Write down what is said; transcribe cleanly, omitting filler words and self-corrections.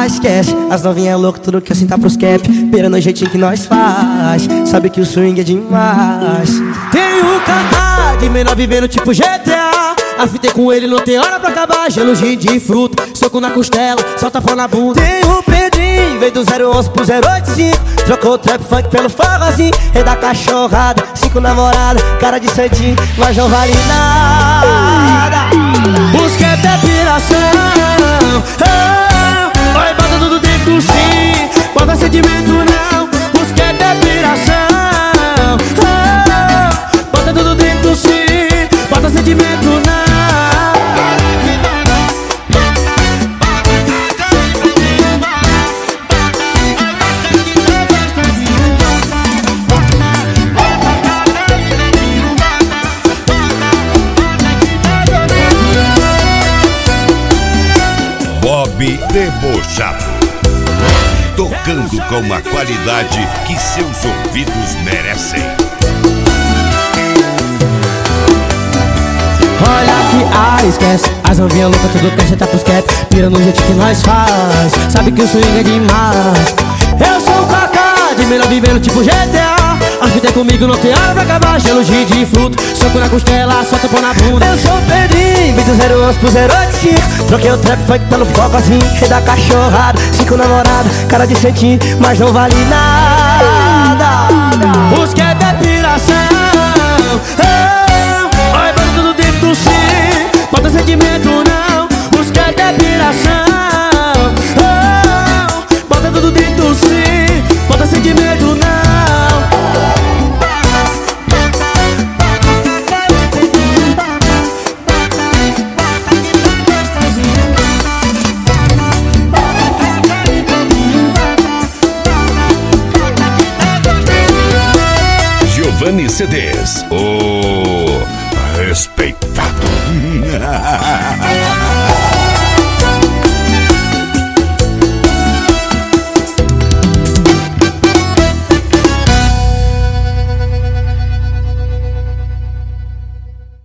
esquece. As novinhas loucas, tudo que assim tá pros cap. Pera no jeitinho que nós faz. Sabe que o swing é demais. Tem o Kaká de menor vivendo tipo GTA. A fita é com ele, não tem hora pra acabar. Gelo, gin de fruta, soco na costela, solta pão na bunda. Tem o Pedrinho, veio do 011 pro 085. Trocou o trap funk pelo forrozinho. Rei da cachorrada, 5 namoradas, cara de santinho, mas não vale nada. Os que é piração. Oi, bota tudo dentro sim, bota sentimento não. Os que é piração. Bota tudo dentro sim, bota sentimento não. Bob Debochado, tocando com a qualidade que seus ouvidos merecem. Olha que esquece. As novinhas loucas, tudo que tá pros cap. Pira no jeito que nós faz. Sabe que o swing é demais. Eu sou o Kaká, de melhor vivendo tipo GTA. A fita é comigo, não tem hora pra acabar. Gelo, gin de fruta, soco na costela, solta pão na bunda. Eu sou o Pedrinho, vim do 011 pro 085. Troquei o trap funk pelo focozinho. Rei da cachorrada, 5 namoradas, cara de santinho, mas não vale nada. Os que é piração. Oi, bota tudo dentro do sim, bota sentimento não. Os que é piração. Bota tudo dentro do sim, bota sentimento não. Giovanni CDs, o respeito.